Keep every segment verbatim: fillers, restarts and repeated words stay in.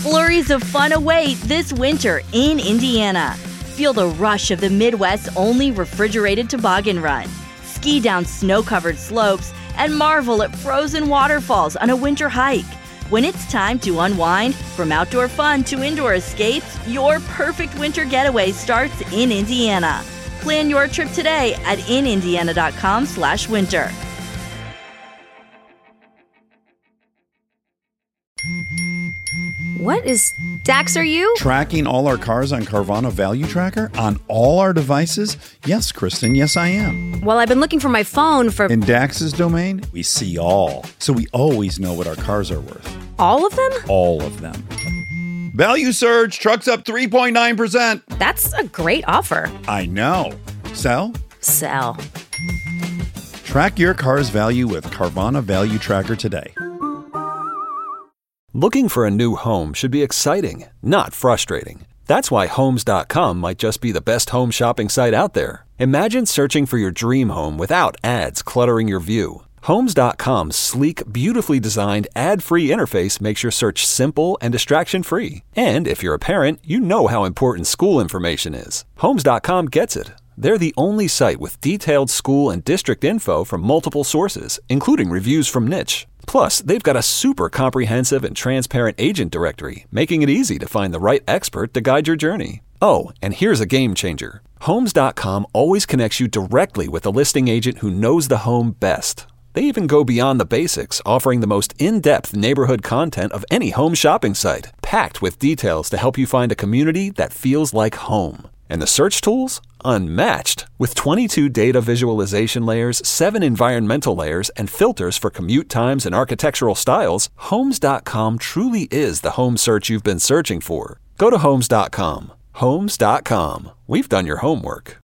Flurries of fun await this winter in Indiana. Feel the rush of the Midwest's only refrigerated toboggan run. Ski down snow-covered slopes and marvel at frozen waterfalls on a winter hike. When it's time to unwind, from outdoor fun to indoor escapes, your perfect winter getaway starts in Indiana. Plan your trip today at in indiana dot com slash winter. What is Dax, are you? Tracking all our cars on Carvana Value Tracker on all our devices? Yes, Kristen, yes I am. Well, I've been looking for my phone for... In Dax's domain, we see all. So we always know what our cars are worth. All of them? All of them. Value surge, trucks up three point nine percent. That's a great offer. I know. Sell? Sell. Track your car's value with Carvana Value Tracker today. Looking for a new home should be exciting, not frustrating. That's why Homes dot com might just be the best home shopping site out there. Imagine searching for your dream home without ads cluttering your view. Homes dot com's sleek, beautifully designed, ad-free interface makes your search simple and distraction-free. And if you're a parent, you know how important school information is. Homes dot com gets it. They're the only site with detailed school and district info from multiple sources, including reviews from Niche. Plus, they've got a super comprehensive and transparent agent directory, making it easy to find the right expert to guide your journey. Oh, and here's a game changer. Homes dot com always connects you directly with a listing agent who knows the home best. They even go beyond the basics, offering the most in-depth neighborhood content of any home shopping site, packed with details to help you find a community that feels like home. And the search tools? Unmatched. With twenty-two data visualization layers, seven environmental layers, and filters for commute times and architectural styles, Homes dot com truly is the home search you've been searching for. Go to Homes dot com. Homes dot com. We've done your homework.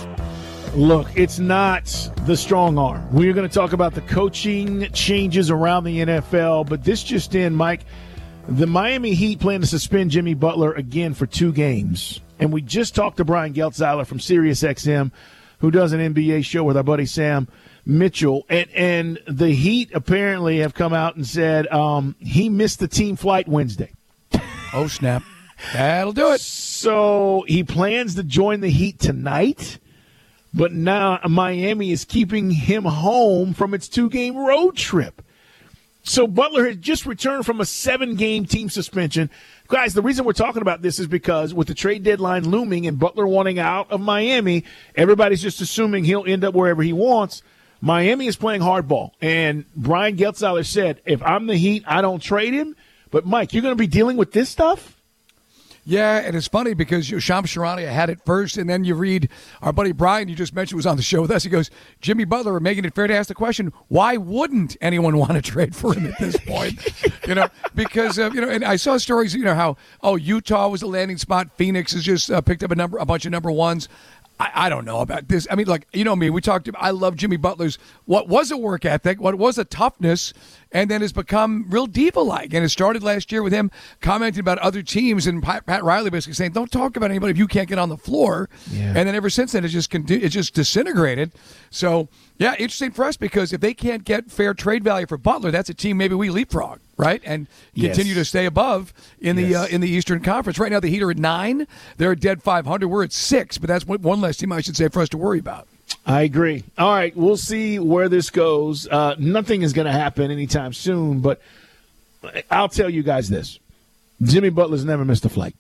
Look, it's not the strong arm. We're going to talk about the coaching changes around the N F L, but this just in, Mike, the Miami Heat plan to suspend Jimmy Butler again for two games. And we just talked to Brian Geltzeiler from SiriusXM, who does an N B A show with our buddy Sam Mitchell. And, and the Heat apparently have come out and said um, he missed the team flight Wednesday. Oh, snap. That'll do it. So he plans to join the Heat tonight, but now Miami is keeping him home from its two-game road trip. So Butler has just returned from a seven-game team suspension. Guys, the reason we're talking about this is because with the trade deadline looming and Butler wanting out of Miami, everybody's just assuming he'll end up wherever he wants. Miami is playing hardball. And Brian Geltzeiler said, if I'm the Heat, I don't trade him. But, Mike, you're going to be dealing with this stuff? Yeah, and it's funny because Shams Charania had it first, and then you read our buddy Brian, you just mentioned, was on the show with us. He goes, Jimmy Butler, making it fair to ask the question, why wouldn't anyone want to trade for him at this point? you know, because, uh, you know, and I saw stories, you know, how, oh, Utah was the landing spot. Phoenix has just uh, picked up a number, a bunch of number ones. I, I don't know about this. I mean, like, you know me, we talked about, I love Jimmy Butler's, what was a work ethic, what was a toughness, and then has become real diva-like. And it started last year with him commenting about other teams, and Pat, Pat Riley basically saying, don't talk about anybody if you can't get on the floor. Yeah. And then ever since then, it just it just disintegrated. So, yeah, interesting for us because if they can't get fair trade value for Butler, that's a team maybe we leapfrog, right? And continue yes. to stay above in the yes. uh, in the Eastern Conference. Right now, the Heat are at nine. They're a dead five hundred. We're at six, but that's one less team, I should say, for us to worry about. I agree. All right, we'll see where this goes. Uh, nothing is going to happen anytime soon, but I'll tell you guys this. Jimmy Butler's never missed a flight.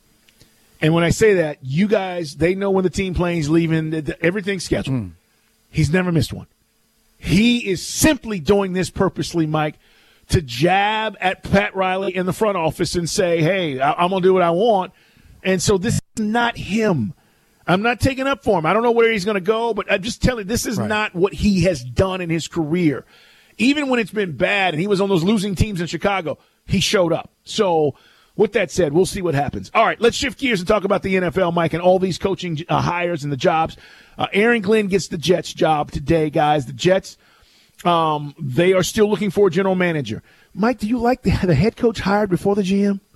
And when I say that, you guys, they know when the team plane's leaving. Everything's scheduled. Mm. He's never missed one. He is simply doing this purposely, Mike, to jab at Pat Riley in the front office and say, hey, I'm going to do what I want. And so this is not him. I'm not taking up for him. I don't know where he's going to go, but I'm just telling you, this is right. not what he has done in his career. Even when it's been bad and he was on those losing teams in Chicago, he showed up. So with that said, we'll see what happens. All right, let's shift gears and talk about the N F L, Mike, and all these coaching uh, hires and the jobs. Uh, Aaron Glenn gets the Jets job today, guys. The Jets, um, they are still looking for a general manager. Mike, do you like the, the head coach hired before the G M?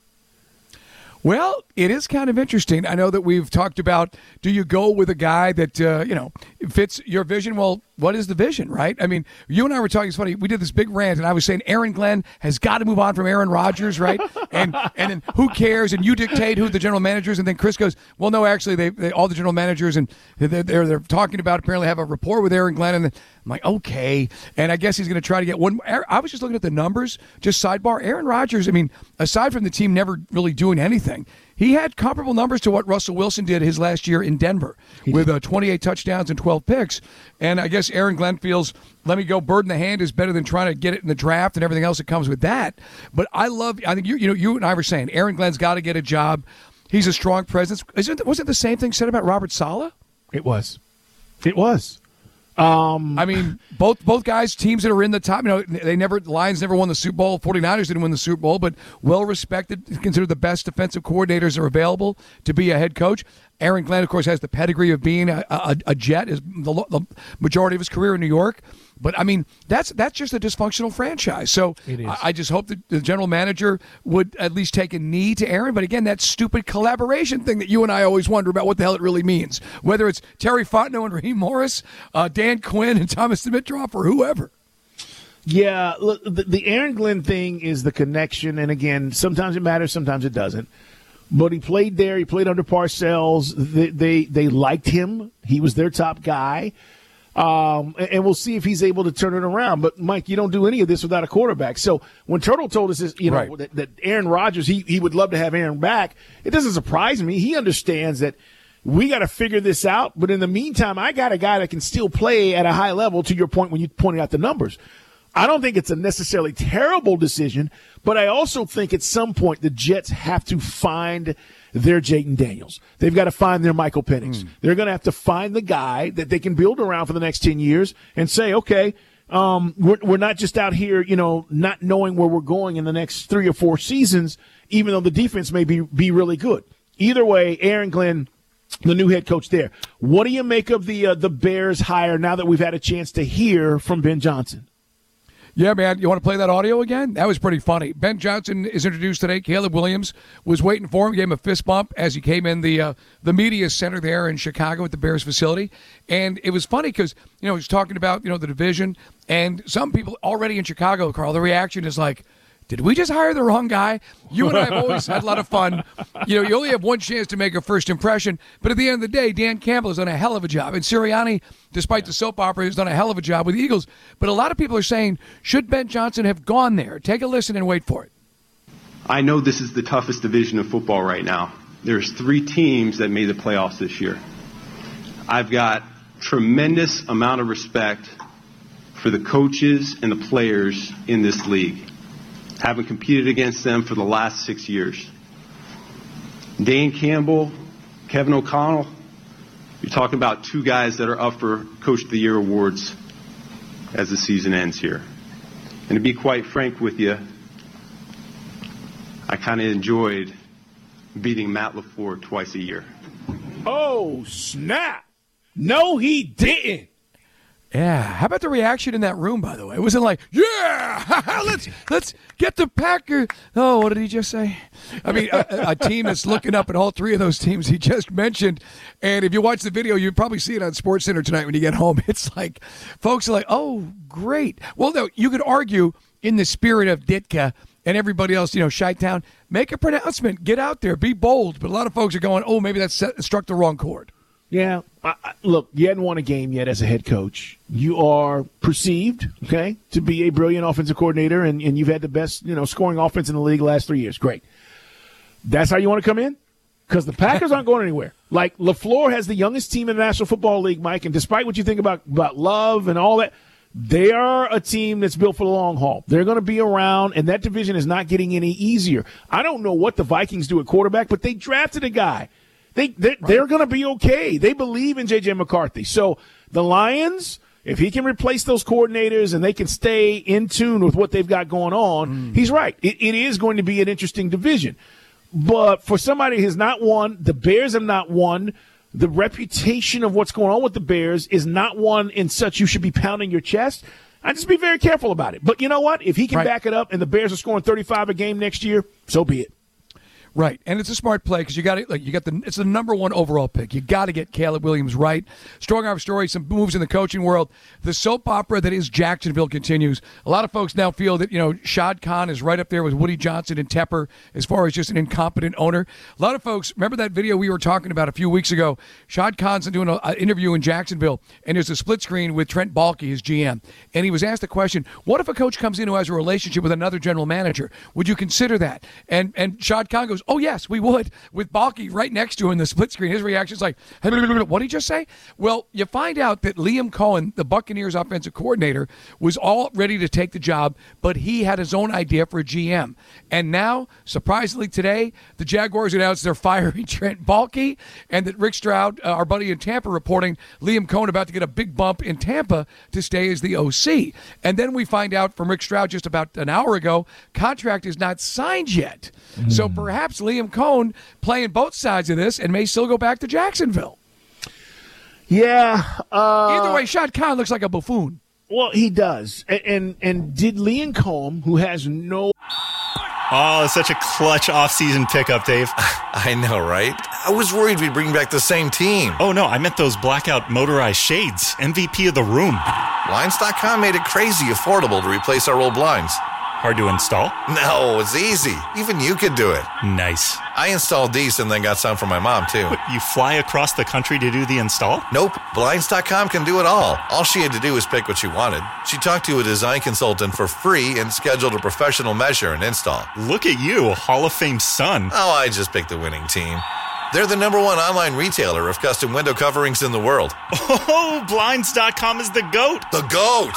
Well, it is kind of interesting. I know that we've talked about, do you go with a guy that, uh, you know, fits your vision? Well, what is the vision, right? I mean, you and I were talking, it's funny, we did this big rant, and I was saying Aaron Glenn has got to move on from Aaron Rodgers, right? and and then who cares, and you dictate who the general manager is, and then Chris goes, well, no, actually, they, they all the general managers, and they're, they're, they're talking about apparently have a rapport with Aaron Glenn, and then I'm like, okay, and I guess he's going to try to get one. I was just looking at the numbers, just sidebar, Aaron Rodgers, I mean, aside from the team never really doing anything, he had comparable numbers to what Russell Wilson did his last year in Denver with uh, twenty-eight touchdowns and twelve picks. And I guess Aaron Glenn feels, let me go bird in the hand is better than trying to get it in the draft and everything else that comes with that. But I love, I think you, you know, you and I were saying, Aaron Glenn's got to get a job. He's a strong presence. Isn't, wasn't the same thing said about Robert Saleh? It was. It was. Um, I mean, both both guys, teams that are in the top, you know, they never, the Lions never won the Super Bowl. forty-niners didn't win the Super Bowl, but well-respected, considered the best defensive coordinators are available to be a head coach. Aaron Glenn, of course, has the pedigree of being a, a, a Jet, is the, the majority of his career in New York. But, I mean, that's that's just a dysfunctional franchise. So I, I just hope that the general manager would at least take a knee to Aaron. But, again, that stupid collaboration thing that you and I always wonder about what the hell it really means, whether it's Terry Fontenot and Raheem Morris, uh, Dan Quinn and Thomas Dimitroff, or whoever. Yeah, look, the, the Aaron Glenn thing is the connection. And, again, sometimes it matters, sometimes it doesn't. But he played there. He played under Parcells. They, they, they liked him. He was their top guy. Um, and we'll see if he's able to turn it around. But, Mike, you don't do any of this without a quarterback. So when Turtle told us, you know, right. that, that Aaron Rodgers, he, he would love to have Aaron back, it doesn't surprise me. He understands that we got to figure this out. But in the meantime, I got a guy that can still play at a high level, to your point when you pointed out the numbers. I don't think it's a necessarily terrible decision, but I also think at some point the Jets have to find their Jayden Daniels. They've got to find their Michael Penix. Mm. They're going to have to find the guy that they can build around for the next ten years and say, okay, um, we're, we're not just out here, you know, not knowing where we're going in the next three or four seasons, even though the defense may be, be really good. Either way, Aaron Glenn, the new head coach there. What do you make of the uh, the Bears hire now that we've had a chance to hear from Ben Johnson? Yeah, man, you want to play that audio again? That was pretty funny. Ben Johnson is introduced today. Caleb Williams was waiting for him, gave him a fist bump as he came in the uh, the media center there in Chicago at the Bears facility. And it was funny because, you know, he's talking about, you know, the division. And some people already in Chicago, Carl, the reaction is like, did we just hire the wrong guy? You and I have always had a lot of fun. You know, you only have one chance to make a first impression. But at the end of the day, Dan Campbell has done a hell of a job. And Sirianni, despite the soap opera, has done a hell of a job with the Eagles. But a lot of people are saying, should Ben Johnson have gone there? Take a listen and wait for it. I know this is the toughest division of football right now. There's three teams that made the playoffs this year. I've got tremendous amount of respect for the coaches and the players in this league. Haven't competed against them for the last six years. Dan Campbell, Kevin O'Connell, you're talking about two guys that are up for Coach of the Year awards as the season ends here. And to be quite frank with you, I kind of enjoyed beating Matt LaFleur twice a year. Oh, snap. No, he didn't. Yeah. How about the reaction in that room, by the way? It wasn't like, yeah, let's let's get the Packers. Oh, what did he just say? I mean, a, a team that's looking up at all three of those teams he just mentioned. And if you watch the video, you'll probably see it on SportsCenter tonight when you get home. It's like, folks are like, oh, great. Well, no, you could argue in the spirit of Ditka and everybody else, you know, Chi-Town, make a pronouncement, get out there, be bold. But a lot of folks are going, oh, maybe that set, struck the wrong chord. Yeah. I, I, look, you hadn't won a game yet as a head coach. You are perceived, okay, to be a brilliant offensive coordinator, and, and you've had the best, you know, scoring offense in the league the last three years. Great. That's how you want to come in? Because the Packers aren't going anywhere. Like, LaFleur has the youngest team in the National Football League, Mike, and despite what you think about, about Love and all that, they are a team that's built for the long haul. They're going to be around, and that division is not getting any easier. I don't know what the Vikings do at quarterback, but they drafted a guy. They, they're, right. they're going to be okay. They believe in J J McCarthy. So the Lions, if he can replace those coordinators and they can stay in tune with what they've got going on, mm. he's right. It, it is going to be an interesting division. But for somebody who has not won, the Bears have not won, the reputation of what's going on with the Bears is not one in such you should be pounding your chest. I'd just be very careful about it. But you know what? If he can right. back it up and the Bears are scoring thirty-five a game next year, so be it. Right, and it's a smart play because you got it. Like you got the it's the number one overall pick. You got to get Caleb Williams right. Strong arm story, some moves in the coaching world. The soap opera that is Jacksonville continues. A lot of folks now feel that you know Shad Khan is right up there with Woody Johnson and Tepper as far as just an incompetent owner. A lot of folks remember that video we were talking about a few weeks ago. Shad Khan's doing an interview in Jacksonville, and there's a split screen with Trent Baalke, his G M, and he was asked the question: "What if a coach comes in who has a relationship with another general manager? Would you consider that?" And and Shad Khan goes, "Oh, yes, we would," with Baalke right next to him in the split screen. His reaction is like, what did he just say? Well, you find out that Liam Cohen, the Buccaneers offensive coordinator, was all ready to take the job, but he had his own idea for a G M. And now, surprisingly today, the Jaguars announced they're firing Trent Baalke, and that Rick Stroud, uh, our buddy in Tampa, reporting Liam Cohen about to get a big bump in Tampa to stay as the O C. And then we find out from Rick Stroud just about an hour ago, contract is not signed yet. Mm. So perhaps Liam Cohen playing both sides of this and may still go back to Jacksonville. Yeah. Uh, Either way, Shad Khan looks like a buffoon. Well, he does. And and, and did Liam Cohen, who has no... Oh, it's such a clutch off-season pickup, Dave. I know, right? I was worried we'd bring back the same team. Oh, no, I meant those blackout motorized shades. M V P of the room. Blinds dot com made it crazy affordable to replace our old blinds. Hard to install? No, it's easy. Even you could do it. Nice. I installed these and then got some for my mom, too. But you fly across the country to do the install? Nope. Blinds dot com can do it all. All she had to do was pick what she wanted. She talked to a design consultant for free and scheduled a professional measure and install. Look at you, a Hall of Fame son. Oh, I just picked the winning team. They're the number one online retailer of custom window coverings in the world. Oh, Blinds dot com is the GOAT. The GOAT!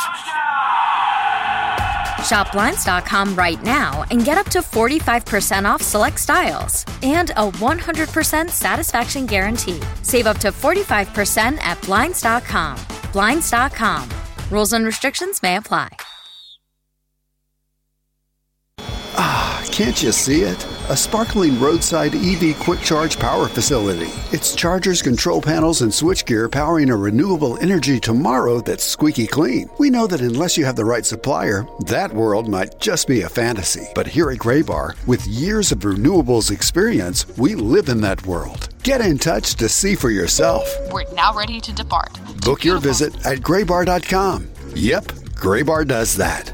Shop Blinds dot com right now and get up to forty-five percent off select styles and a one hundred percent satisfaction guarantee. Save up to forty-five percent at Blinds dot com. Blinds dot com. Rules and restrictions may apply. Ah, can't you see it? A sparkling roadside E V quick charge power facility. It's chargers, control panels, and switchgear powering a renewable energy tomorrow that's squeaky clean. We know that unless you have the right supplier, that world might just be a fantasy. But here at Graybar, with years of renewables experience, we live in that world. Get in touch to see for yourself. We're now ready to depart. Book your visit at graybar dot com. Yep, Graybar does that.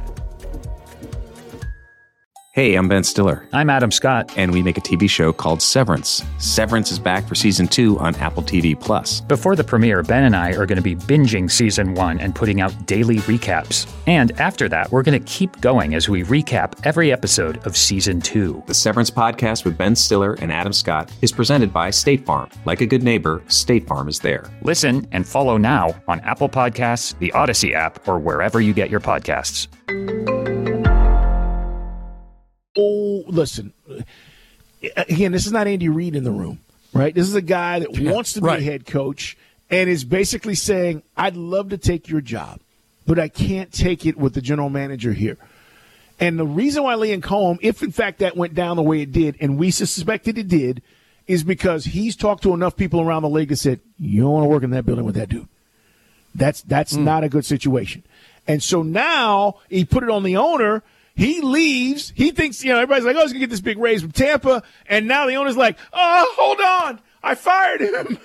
Hey, I'm Ben Stiller. I'm Adam Scott. And we make a T V show called Severance. Severance is back for season two on Apple T V Plus. Before the premiere, Ben and I are going to be binging season one and putting out daily recaps. And after that, we're going to keep going as we recap every episode of season two. The Severance podcast with Ben Stiller and Adam Scott is presented by State Farm. Like a good neighbor, State Farm is there. Listen and follow now on Apple Podcasts, the Odyssey app, or wherever you get your podcasts. Oh, listen, again, this is not Andy Reid in the room, right? This is a guy that yeah, wants to be right. a head coach and is basically saying, I'd love to take your job, but I can't take it with the general manager here. And the reason why Liam Cohen, if in fact that went down the way it did, and we suspected it did, is because he's talked to enough people around the league that said, you don't want to work in that building with that dude. That's, that's mm. not a good situation. And so now he put it on the owner. He leaves. He thinks, you know, everybody's like, oh, he's going to get this big raise from Tampa. And now the owner's like, oh, hold on. I fired him.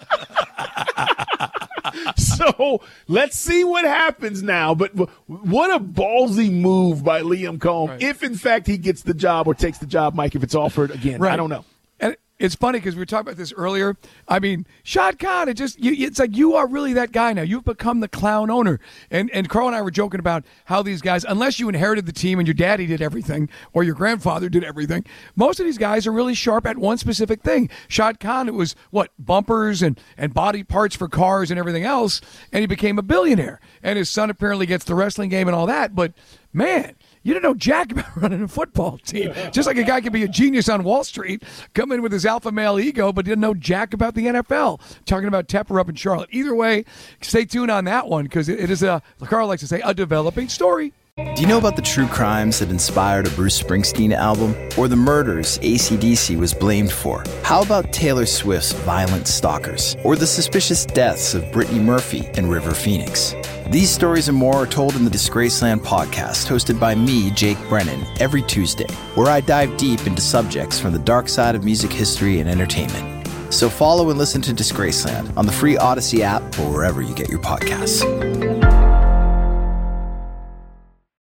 So let's see what happens now. But what a ballsy move by Liam Cohen. Right. If, in fact, he gets the job or takes the job, Mike, if it's offered again. Right. I don't know. And it's funny because we were talking about this earlier. I mean, Shad Khan, it just you, it's like you are really that guy now. You've become the clown owner. And and Carl and I were joking about how these guys, unless you inherited the team and your daddy did everything or your grandfather did everything, most of these guys are really sharp at one specific thing. Shad Khan, it was, what, bumpers and, and body parts for cars and everything else, and he became a billionaire. And his son apparently gets the wrestling game and all that. But, man, you didn't know jack about running a football team. Just like a guy could be a genius on Wall Street, come in with his alpha male ego, but didn't know jack about the N F L. Talking about Tepper up in Charlotte. Either way, stay tuned on that one because it, it is, a, Carl likes to say, a developing story. Do you know about the true crimes that inspired a Bruce Springsteen album? Or the murders A C D C was blamed for? How about Taylor Swift's Violent Stalkers? Or the suspicious deaths of Brittany Murphy and River Phoenix? These stories and more are told in the Disgraceland podcast, hosted by me, Jake Brennan, every Tuesday, where I dive deep into subjects from the dark side of music history and entertainment. So follow and listen to Disgraceland on the free Odyssey app or wherever you get your podcasts.